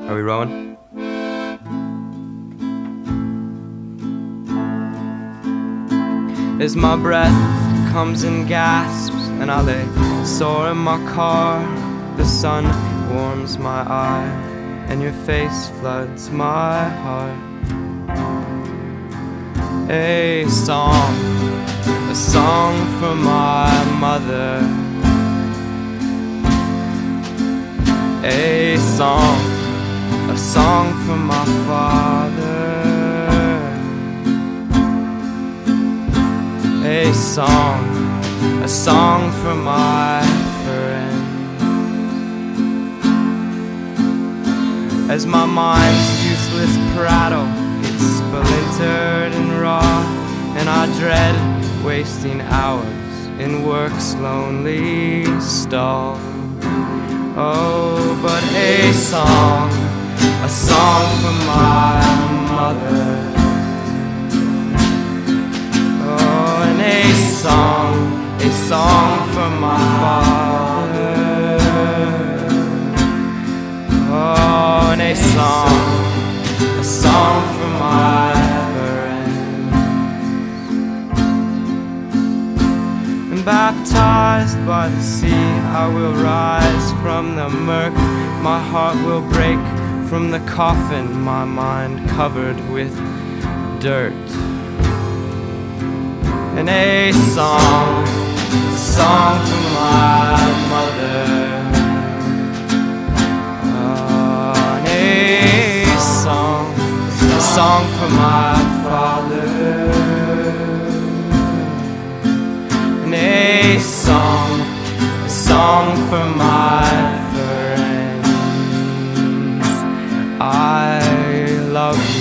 Are we rowing? As my breath comes in gasps and I lay sore in my car, the sun warms my eye and your face floods my heart. A song for my mother. A song for my father. A song for my friend. As my mind's useless prattle gets splintered and raw, and I dread wasting hours in work's lonely stall. Oh, but a song for my mother. Oh, and a song for my father. Oh, and a song for my friends. And baptized by the sea, I will rise from the murk. My heart will break from the coffin, my mind covered with dirt. And a song for my mother. And a song for my father. And a song for my friends. I love you.